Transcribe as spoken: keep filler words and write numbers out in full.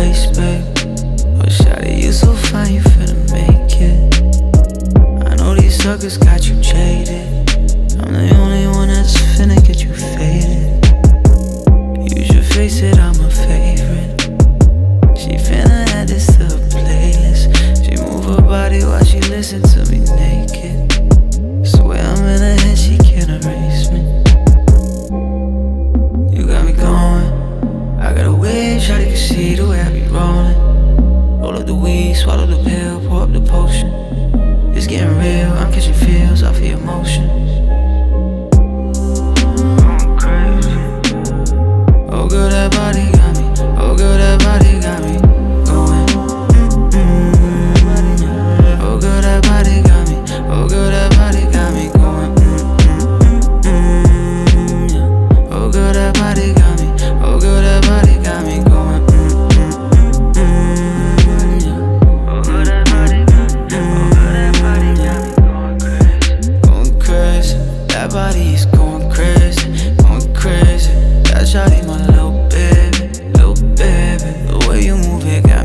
waist, babe. Oh, shawty, you so fine, you finna make it. I know these suckers got you jaded. I'm the only one that's finna get you faded. You should face it, I'm a favorite. She finna add this to her playlist. She move her body while she listen to me naked. Swear I'm in her head, she can't erase me. You got me going. I got a wave, shawty can see the way I be rolling. Roll up the weed, swallow the pill, pour up the potion. It's getting real, I'm catching feels off of your emotion. I'm crazy. Oh girl, that body got me. Oh girl, that body got me going. Mm-hmm. Oh girl, that body got me. Oh girl, that body got me going. Mm-hmm. Oh girl, that body got me. Oh girl, that body got me going. Mm-hmm. Oh girl, that body got me. Oh girl, that body got me going crazy. Going crazy. That body is going crazy. Going crazy. That shawty my little baby, little baby. The way you move it got